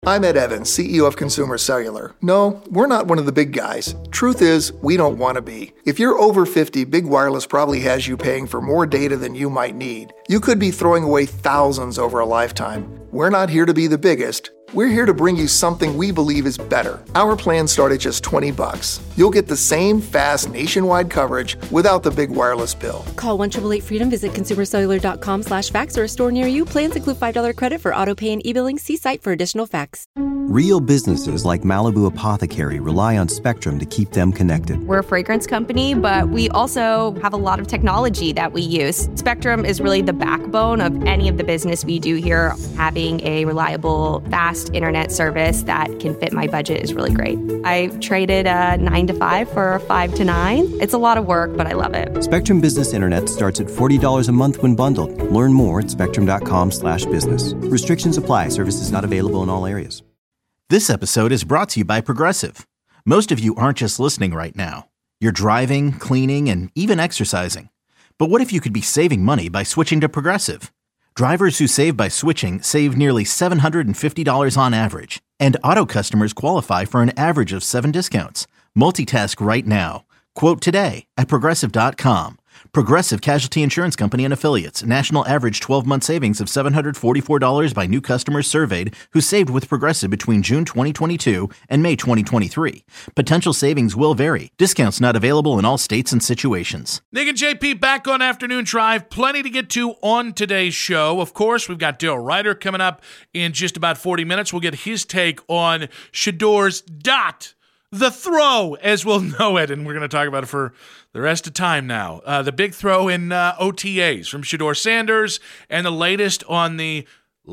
I'm Ed Evans, CEO of Consumer Cellular. No, we're not one of the big guys. Truth is, we don't want to be. If you're over 50, Big Wireless probably has you paying for more data than you might need. You could be throwing away thousands over a lifetime. We're not here to be the biggest. We're here to bring you something we believe is better. Our plans start at just $20. You'll get the same fast nationwide coverage without the big wireless bill. Call 1-888-FREEDOM, visit consumercellular.com/facts or a store near you. Plans include $5 credit for auto pay and e-billing. See site for additional facts. Real businesses like Malibu Apothecary rely on Spectrum to keep them connected. We're a fragrance company, but we also have a lot of technology that we use. Spectrum is really the backbone of any of the business we do here. Having a reliable, fast internet service that can fit my budget is really great. I traded a 9 to 5 for a 5 to 9. It's a lot of work, but I love it. Spectrum Business Internet starts at $40 a month when bundled. Learn more at spectrum.com/business. Restrictions apply. Services not available in all areas. This episode is brought to you by Progressive. Most of you aren't just listening right now. You're driving, cleaning, and even exercising. But what if you could be saving money by switching to Progressive? Drivers who save by switching save nearly $750 on average. And auto customers qualify for an average of 7 discounts. Multitask right now. Quote today at Progressive.com. Progressive Casualty Insurance Company and Affiliates. National average 12-month savings of $744 by new customers surveyed who saved with Progressive between June 2022 and May 2023. Potential savings will vary. Discounts not available in all states and situations. Nick and JP back on Afternoon Drive. Plenty to get to on today's show. Of course, we've got Dale Ryder coming up in just about 40 minutes. We'll get his take on Shedor's dot. The throw, as we'll know it, and we're going to talk about it for the rest of time now. The big throw in OTAs from Shedeur Sanders, and the latest on the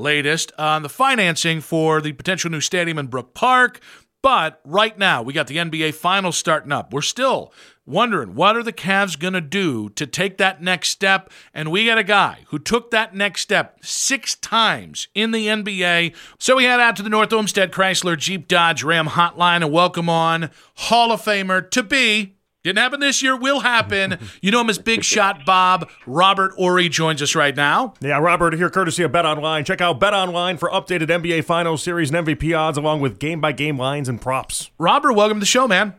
financing for the potential new stadium in Brook Park. But right now, we got the NBA Finals starting up. We're still wondering, what are the Cavs going to do to take that next step? And we got a guy who took that next step 6 times in the NBA. So we head out to the North Olmsted Chrysler Jeep Dodge Ram hotline and welcome on Hall of Famer to be. Didn't happen this year, will happen. You know him as Big Shot Bob. Robert Horry joins us right now. Yeah, Robert here courtesy of BetOnline. Check out BetOnline for updated NBA Finals Series and MVP odds along with game-by-game lines and props. Robert, welcome to the show, man.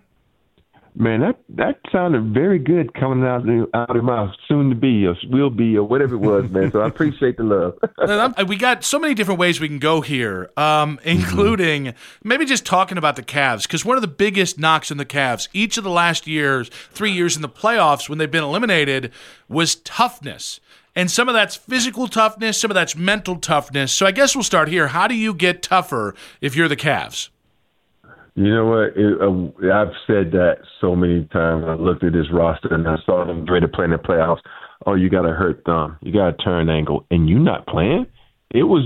Man, that sounded very good coming out of my soon to be or will be or whatever it was, man. So I appreciate the love. We got so many different ways we can go here, including maybe just talking about the Cavs, because one of the biggest knocks on the Cavs each of the last 3 years in the playoffs when they've been eliminated was toughness. And some of that's physical toughness, some of that's mental toughness. So I guess we'll start here. How do you get tougher if you're the Cavs? You know what? I've said that so many times. I looked at this roster and I saw them ready to play in the playoffs. Oh, you got a hurt thumb. You got a turn ankle. And you not playing? I was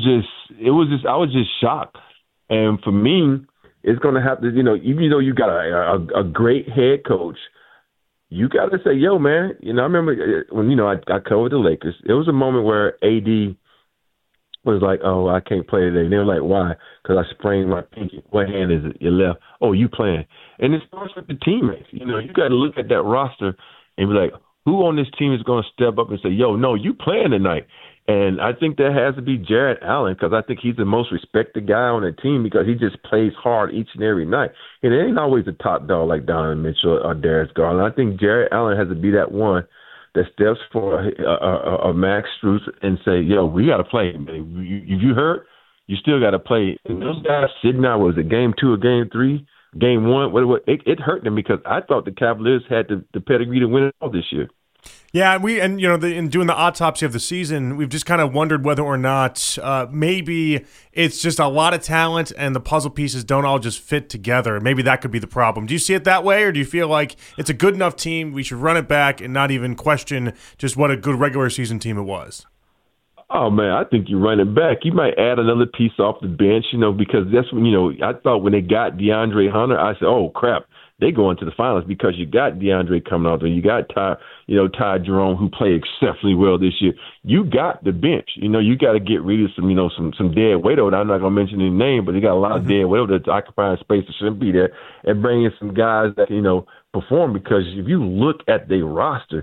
just shocked. And for me, it's going to have to, even though you got a great head coach, you got to say, yo, man, I remember when, I covered the Lakers. It was a moment where AD was like, oh, I can't play today. And they were like, why? Because I sprained my pinky. What hand is it? Your left. Oh, you playing. And it starts with the teammates. You got to look at that roster and be like, who on this team is going to step up and say, yo, no, you playing tonight? And I think that has to be Jarrett Allen, because I think he's the most respected guy on the team because he just plays hard each and every night. And it ain't always a top dog like Donovan Mitchell or Darius Garland. I think Jarrett Allen has to be that one that steps for a Max Strus and say, yo, we got to play. If you hurt, you still got to play. And those guys sitting out, was it game 2 or game 3, game 1? It hurt them because I thought the Cavaliers had the pedigree to win it all this year. Yeah, in doing the autopsy of the season, we've just kind of wondered whether or not maybe it's just a lot of talent and the puzzle pieces don't all just fit together. Maybe that could be the problem. Do you see it that way, or do you feel like it's a good enough team, we should run it back and not even question just what a good regular season team it was? Oh, man, I think you run it back. You might add another piece off the bench, because that's when, I thought when they got DeAndre Hunter, I said, oh, crap. They go into the finals because you got DeAndre coming out there. You got Ty Jerome, who played exceptionally well this year. You got the bench. You got to get rid of some dead weight over there. I'm not going to mention any name, but you got a lot of dead weight over there that's occupying space that shouldn't be there, and bring in some guys that perform. Because if you look at their roster,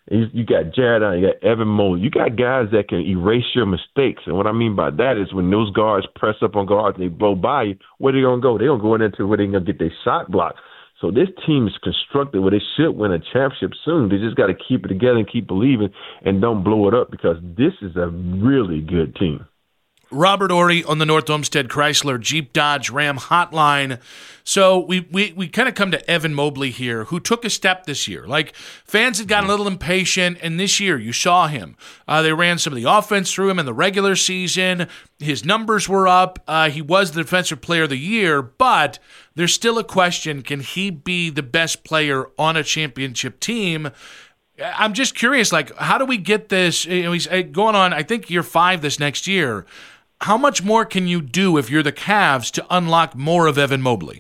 You got Jared Allen, you got Evan Mobley. You got guys that can erase your mistakes. And what I mean by that is when those guards press up on guards and they blow by you, where they going to go? They're going to go into where they're going to get their shot blocked. So this team is constructed where they should win a championship soon. They just got to keep it together and keep believing and don't blow it up because this is a really good team. Robert Horry on the North Olmsted Chrysler Jeep Dodge Ram hotline. So we kind of come to Evan Mobley here, who took a step this year. Like, fans had gotten a little impatient, and this year you saw him. They ran some of the offense through him in the regular season. His numbers were up. He was the Defensive Player of the Year, but there's still a question, can he be the best player on a championship team? I'm just curious, like, how do we get this? He's going on, I think, year 5 this next year. How much more can you do if you're the Cavs to unlock more of Evan Mobley?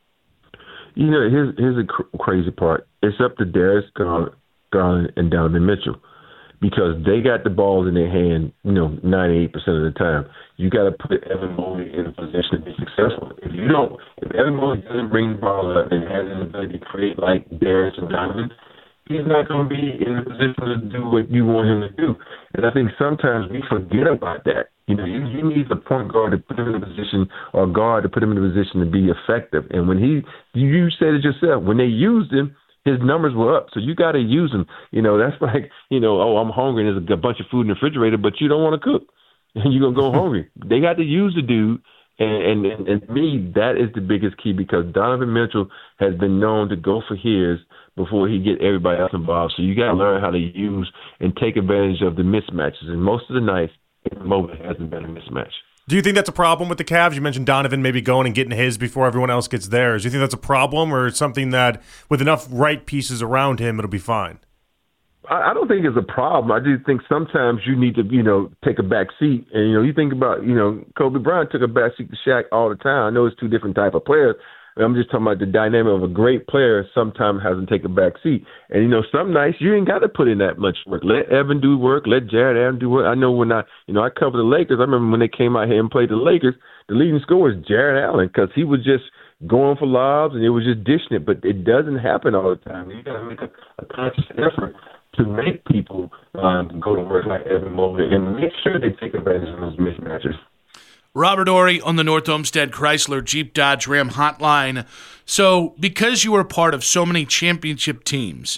You know, here's the crazy part. It's up to Darius Garland and Donovan Mitchell because they got the balls in their hand, 98% of the time. You got to put Evan Mobley in a position to be successful. If Evan Mobley doesn't bring the ball up and has the ability to create like Darius and Donovan, he's not going to be in a position to do what you want him to do. And I think sometimes we forget about that. You need the point guard to put him in a position, or guard to put him in a position to be effective. And when you said it yourself, when they used him, his numbers were up. So you got to use him. That's like, I'm hungry and there's a bunch of food in the refrigerator, but you don't want to cook. And you're going to go hungry. They got to use the dude. And to me, that is the biggest key because Donovan Mitchell has been known to go for his before he get everybody else involved. So you got to learn how to use and take advantage of the mismatches. And most of the nights, Mobley hasn't been a mismatch. Do you think that's a problem with the Cavs? You mentioned Donovan maybe going and getting his before everyone else gets theirs. Do you think that's a problem or something that with enough right pieces around him, it'll be fine? I don't think it's a problem. I do think sometimes you need to, take a back seat. And, you think about, Kobe Bryant took a back seat to Shaq all the time. I know it's two different type of players. I'm just talking about the dynamic of a great player sometimes hasn't taken a back seat. And, some nights you ain't got to put in that much work. Let Evan do work. Let Jared Allen do work. I know when I covered the Lakers, I remember when they came out here and played the Lakers, the leading scorer was Jared Allen because he was just going for lobs and it was just dishing it. But it doesn't happen all the time. You got to make a conscious effort to make people go to work like Evan Mobley and make sure they take advantage of those mismatches. Robert Horry on the North Olmsted Chrysler Jeep Dodge Ram hotline. So because you were part of so many championship teams,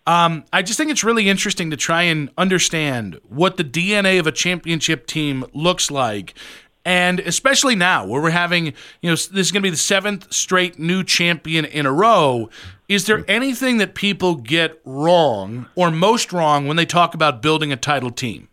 I just think it's really interesting to try and understand what the DNA of a championship team looks like. And especially now where we're having, this is going to be the 7th straight new champion in a row. Is there anything that people get wrong or most wrong when they talk about building a title team?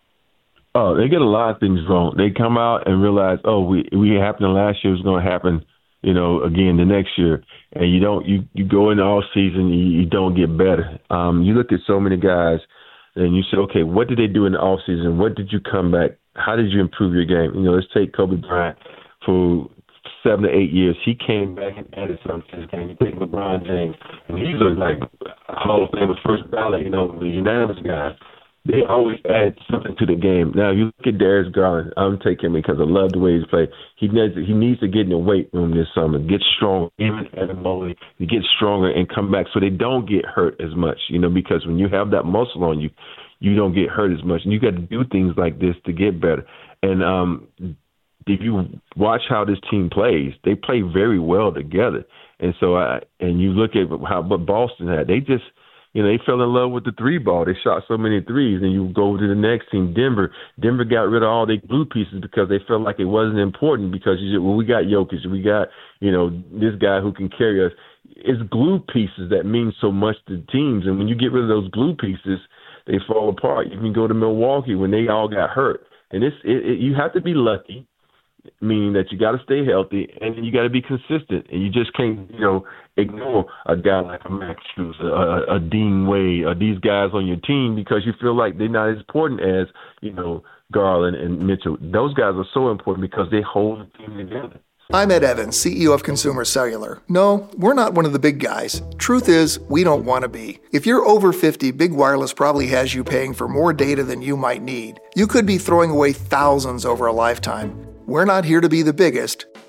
Oh, they get a lot of things wrong. They come out and realize, we happened last year, it's going to happen, again the next year. And you go into all season, you don't get better. You look at so many guys and you say, okay, what did they do in the off season? What did you come back? How did you improve your game? Let's take Kobe Bryant for 7 to 8 years. He came back and added something to his game. You take LeBron James, and he's like Hall of Fame first ballot, the unanimous guy. They always add something to the game. Now, you look at Darius Garland. I'm taking him because I love the way he's played. He needs to get in the weight room this summer, get strong, even Evan Mobley, to get stronger and come back so they don't get hurt as much, because when you have that muscle on you, you don't get hurt as much. And you got to do things like this to get better. And if you watch how this team plays, they play very well together. And so, and you look at what Boston had, they just, they fell in love with the three ball. They shot so many threes. And you go to the next team, Denver. Denver got rid of all their glue pieces because they felt like it wasn't important because we got Jokic, we got, this guy who can carry us. It's glue pieces that mean so much to teams. And when you get rid of those glue pieces, they fall apart. You can go to Milwaukee when they all got hurt. And you have to be lucky, meaning that you got to stay healthy and you got to be consistent. And you just can't, ignore a guy like a Max Strus, a Dean Wade, or these guys on your team because you feel like they're not as important as, Garland and Mitchell. Those guys are so important because they hold the team together. I'm Ed Evans, CEO of Consumer Cellular. No, we're not one of the big guys. Truth is, we don't want to be. If you're over 50, Big Wireless probably has you paying for more data than you might need. You could be throwing away thousands over a lifetime. We're not here to be the biggest.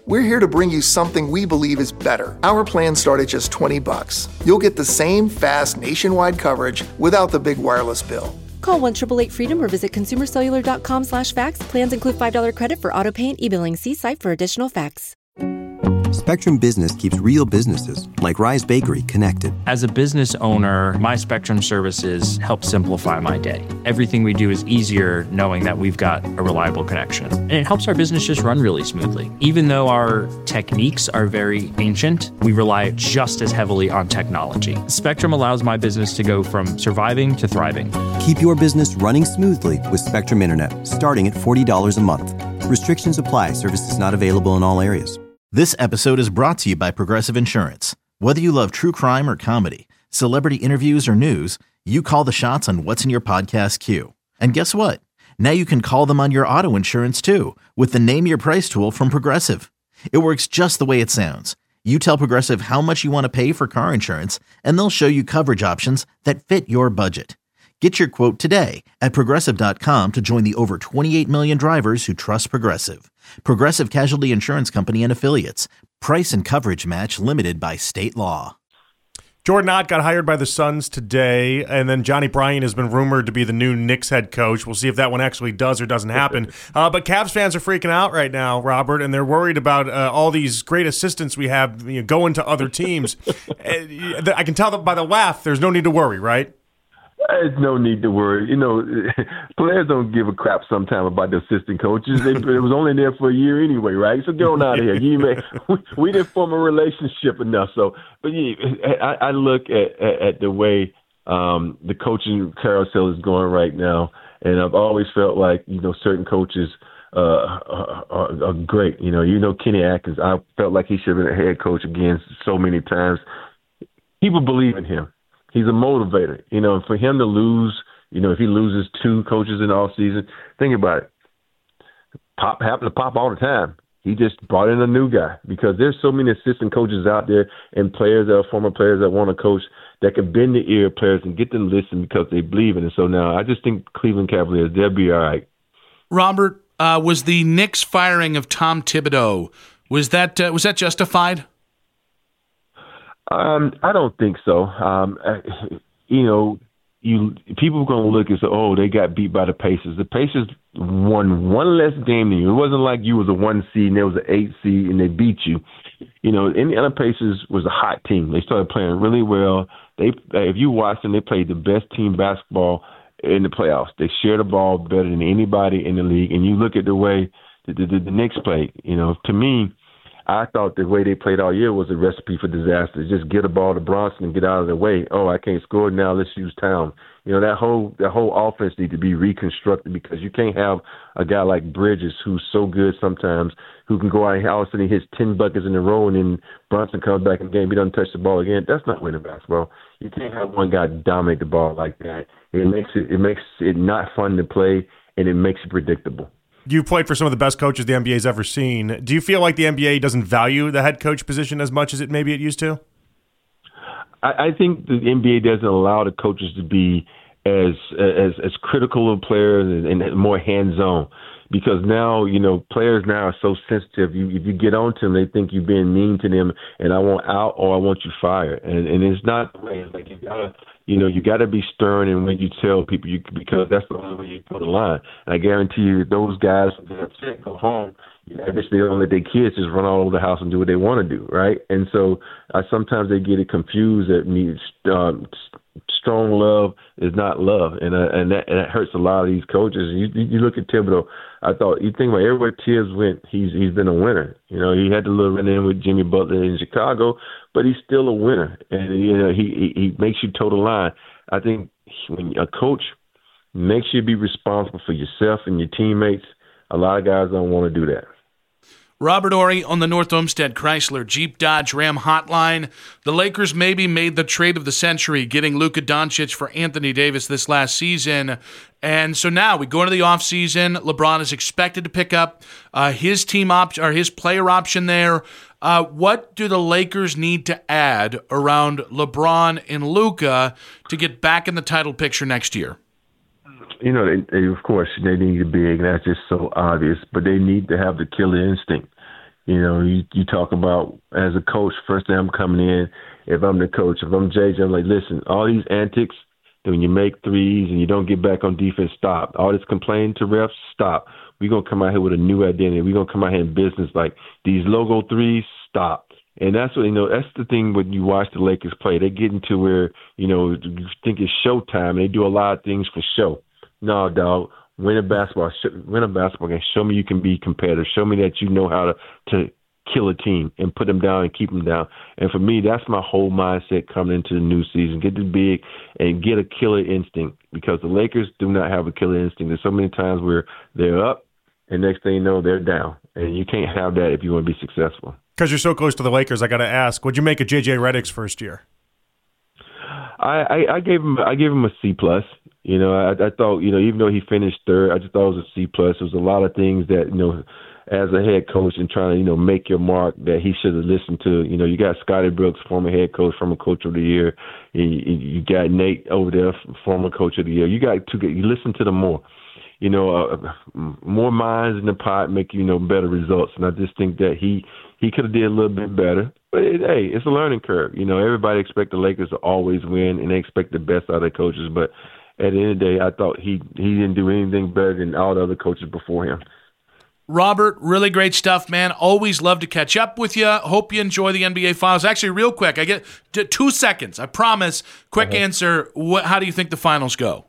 We're here to bring you something we believe is better. Our plans start at just $20. You'll get the same fast nationwide coverage without the big wireless bill. Call 1-888-FREEDOM or visit consumercellular.com/facts. Plans include $5 credit for auto pay and e-billing. See site for additional facts. Spectrum Business keeps real businesses, like Rise Bakery, connected. As a business owner, my Spectrum services help simplify my day. Everything we do is easier knowing that we've got a reliable connection. And it helps our business just run really smoothly. Even though our techniques are very ancient, we rely just as heavily on technology. Spectrum allows my business to go from surviving to thriving. Keep your business running smoothly with Spectrum Internet, starting at $40 a month. Restrictions apply. Services not available in all areas. This episode is brought to you by Progressive Insurance. Whether you love true crime or comedy, celebrity interviews or news, you call the shots on what's in your podcast queue. And guess what? Now you can call them on your auto insurance too with the Name Your Price tool from Progressive. It works just the way it sounds. You tell Progressive how much you want to pay for car insurance, and they'll show you coverage options that fit your budget. Get your quote today at Progressive.com to join the over 28 million drivers who trust Progressive. Progressive Casualty Insurance Company and Affiliates. Price and coverage match limited by state law. Jordan Ott got hired by the Suns today, and then Johnny Bryant has been rumored to be the new Knicks head coach. We'll see if that one actually does or doesn't happen. But Cavs fans are freaking out right now, Robert, and they're worried about all these great assistants we have going to other teams. I can tell that by the laugh, there's no need to worry, right? There's no need to worry. Players don't give a crap sometimes about the assistant coaches. It was only there for a year anyway, right? So get on out of here. We didn't form a relationship enough. So, but yeah, I look at the way the coaching carousel is going right now, and I've always felt like certain coaches are great. Kenny Atkins. I felt like he should have been a head coach again so many times. People believe in him. He's a motivator, and for him to lose, if he loses 2 coaches in the offseason, think about it. Pop happened to Pop all the time. He just brought in a new guy because there's so many assistant coaches out there and players that are former players that want to coach that can bend the ear of players and get them to listen because they believe in it. So now I just think Cleveland Cavaliers, they'll be all right. Robert, was the Knicks firing of Tom Thibodeau, was that justified? I don't think so. People are going to look and say, "Oh, they got beat by the Pacers." The Pacers won one less game than you. It wasn't like you was a 1 seed and there was an 8 seed and they beat you. Indiana Pacers was a hot team. They started playing really well. If you watch them, they played the best team basketball in the playoffs. They shared the ball better than anybody in the league. And you look at the way the Knicks played. To me, I thought the way they played all year was a recipe for disaster. Just get the ball to Bronson and get out of the way. Oh, I can't score now. Let's use Town. That whole offense needs to be reconstructed because you can't have a guy like Bridges who's so good sometimes who can go out and all of a sudden he hits 10 buckets in a row and then Bronson comes back in the game. He doesn't touch the ball again. That's not winning basketball. You can't have one guy dominate the ball like that. It makes it not fun to play and it makes it predictable. You've played for some of the best coaches the NBA's ever seen. Do you feel like the NBA doesn't value the head coach position as much as it used to? I think the NBA doesn't allow the coaches to be as critical of players and more hands-on because now, players now are so sensitive. If you get on to them, they think you're being mean to them and I want out or I want you fired. And it's not the way. It's like you got to be stern in when you tell people because that's the only way you put the line. And I guarantee you those guys who get upset go home. Eventually, they don't let their kids just run all over the house and do what they want to do, right? And so sometimes they get it confused that means strong love is not love, and that hurts a lot of these coaches. You look at Thibodeau. You think about everywhere Tibbs went, he's been a winner. He had to live in with Jimmy Butler in Chicago, but he's still a winner, and he makes you toe the line. I think when a coach makes you be responsible for yourself and your teammates, a lot of guys don't want to do that. Robert Horry on the North Olmsted Chrysler Jeep Dodge Ram hotline. The Lakers maybe made the trade of the century, getting Luka Doncic for Anthony Davis this last season. And so now we go into the offseason. LeBron is expected to pick up his team option or his player option there. What do the Lakers need to add around LeBron and Luka to get back in the title picture next year? They, of course, they need to be big, and that's just so obvious. But they need to have the killer instinct. You know, you talk about as a coach, first thing I'm coming in, if I'm the coach, if I'm JJ, I'm like, listen, all these antics, when you make threes and you don't get back on defense, stop. All this complaining to refs, stop. We're going to come out here with a new identity. We're going to come out here in business like these logo threes, stop. And that's what, that's the thing when you watch the Lakers play. They get into where, you think it's showtime. And they do a lot of things for show. No, dog, win a basketball game. Show me you can be competitive. Show me that you know how to kill a team and put them down and keep them down. And for me, that's my whole mindset coming into the new season. Get this big and get a killer instinct, because the Lakers do not have a killer instinct. There's so many times where they're up and next thing you know, they're down. And you can't have that if you want to be successful. Because you're so close to the Lakers, I got to ask, what'd you make of J.J. Redick's first year? I gave him a C+. I thought, even though he finished third, I just thought it was a C+. There was a lot of things that, as a head coach and trying to, make your mark, that he should have listened to. You got Scotty Brooks, former head coach, former coach of the year. You got Nate over there, former coach of the year. You listen to them more. More minds in the pot make, better results. And I just think that he could have did a little bit better. But, it's a learning curve. Everybody expects the Lakers to always win, and they expect the best out of their coaches. But at the end of the day, I thought he didn't do anything better than all the other coaches before him. Robert, really great stuff, man. Always love to catch up with you. Hope you enjoy the NBA Finals. Actually, real quick, I get 2 seconds. I promise. Quick answer. How do you think the Finals go?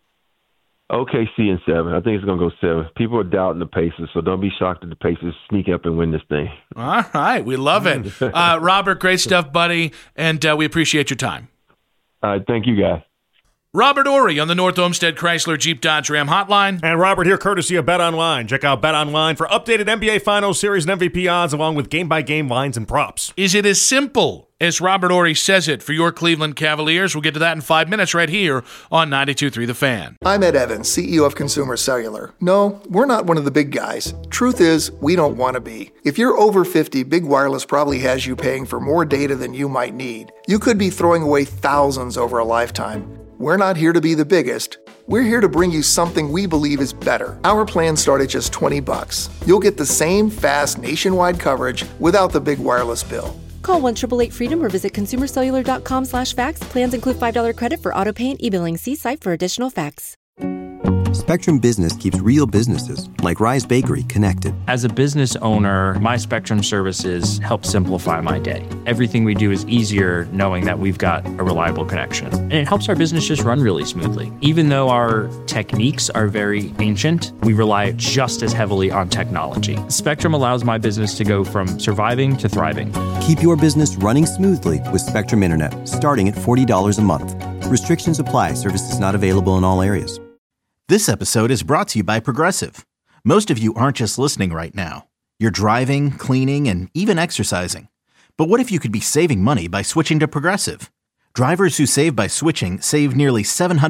OKC in 7. I think it's going to go 7. People are doubting the Pacers, so don't be shocked if the Pacers sneak up and win this thing. All right. We love it. Robert, great stuff, buddy, and we appreciate your time. All right. Thank you, guys. Robert Ory on the North Olmsted Chrysler Jeep Dodge Ram Hotline. And Robert here, courtesy of BetOnline. Check out BetOnline for updated NBA Finals series and MVP odds, along with game-by-game lines and props. Is it as simple as Robert Ory says it for your Cleveland Cavaliers? We'll get to that in 5 minutes right here on 92.3 The Fan. I'm Ed Evans, CEO of Consumer Cellular. No, we're not one of the big guys. Truth is, we don't want to be. If you're over 50, Big Wireless probably has you paying for more data than you might need. You could be throwing away thousands over a lifetime. We're not here to be the biggest. We're here to bring you something we believe is better. Our plans start at just $20. You'll get the same fast nationwide coverage without the big wireless bill. Call 1-888-FREEDOM or visit consumercellular.com/facts. Plans include $5 credit for auto pay and e-billing. See site for additional facts. Spectrum Business keeps real businesses, like Rise Bakery, connected. As a business owner, my Spectrum services help simplify my day. Everything we do is easier knowing that we've got a reliable connection. And it helps our business just run really smoothly. Even though our techniques are very ancient, we rely just as heavily on technology. Spectrum allows my business to go from surviving to thriving. Keep your business running smoothly with Spectrum Internet, starting at $40 a month. Restrictions apply. Services not available in all areas. This episode is brought to you by Progressive. Most of you aren't just listening right now. You're driving, cleaning, and even exercising. But what if you could be saving money by switching to Progressive? Drivers who save by switching save nearly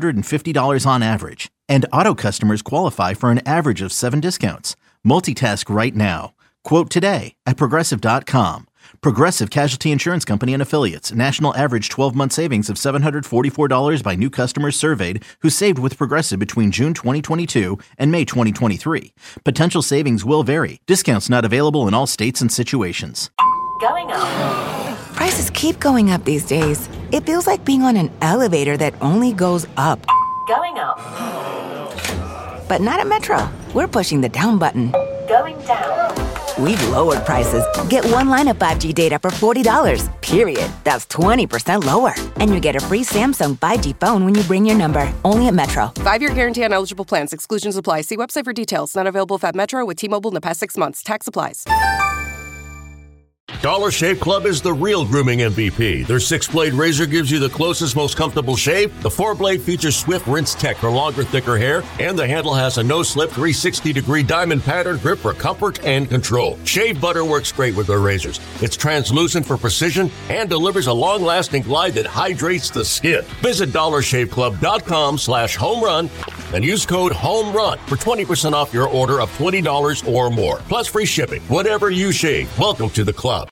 $750 on average. And auto customers qualify for an average of 7 discounts. Multitask right now. Quote today at Progressive.com. Progressive Casualty Insurance Company and Affiliates. National average 12-month savings of $744 by new customers surveyed who saved with Progressive between June 2022 and May 2023. Potential savings will vary. Discounts not available in all states and situations. Going up. Prices keep going up these days. It feels like being on an elevator that only goes up. Going up. But not at Metro. We're pushing the down button. Going down. We've lowered prices. Get one line of 5G data for $40, period. That's 20% lower. And you get a free Samsung 5G phone when you bring your number. Only at Metro. 5-year guarantee on eligible plans. Exclusions apply. See website for details. Not available at Metro with T-Mobile in the past 6 months. Tax applies. Dollar Shave Club is the real grooming MVP. Their 6-blade razor gives you the closest, most comfortable shave. The 4-blade features swift rinse tech for longer, thicker hair. And the handle has a no-slip 360-degree diamond pattern grip for comfort and control. Shave butter works great with their razors. It's translucent for precision and delivers a long-lasting glide that hydrates the skin. Visit DollarShaveClub.com/homerun and use code HOMERUN for 20% off your order of $20 or more. Plus free shipping. Whatever you shave, welcome to the club.